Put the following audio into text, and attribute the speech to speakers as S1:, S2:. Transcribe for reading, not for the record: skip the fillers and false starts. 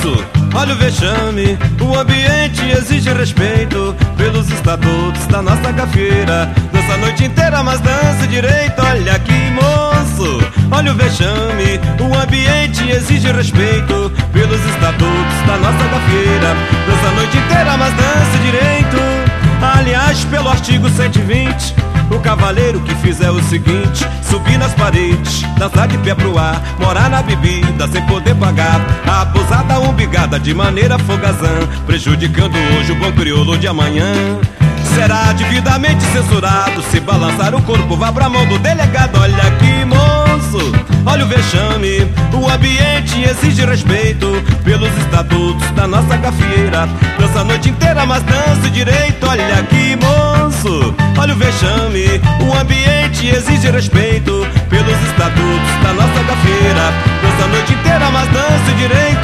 S1: moço, olha o vexame. O ambiente exige respeito pelos estatutos da nossa gafieira. Dança a noite inteira, mas dança direito. Olha aqui, moço, olha o vexame. O ambiente exige respeito pelos estatutos da nossa gafieira. Dança a noite inteira, mas dança direito. Aliás, pelo artigo 120, o cavaleiro que fizer o seguinte: subir nas paredes, dançar de pé pro ar, morar na bebida sem poder pagar, abusar da umbigada de maneira folgazã, prejudicando hoje o bom crioulo de amanhã. Será devidamente censurado se balançar o corpo, vá pra mão do delegado. Olha aqui, moço, olha o vexame. O ambiente exige respeito pelos estatutos da nossa gafieira. Dança a noite inteira, mas dança direito. Olha aqui, moço, olha o vexame. O ambiente exige respeito pelos estatutos da nossa gafieira. Dança a noite inteira, mas dança direito.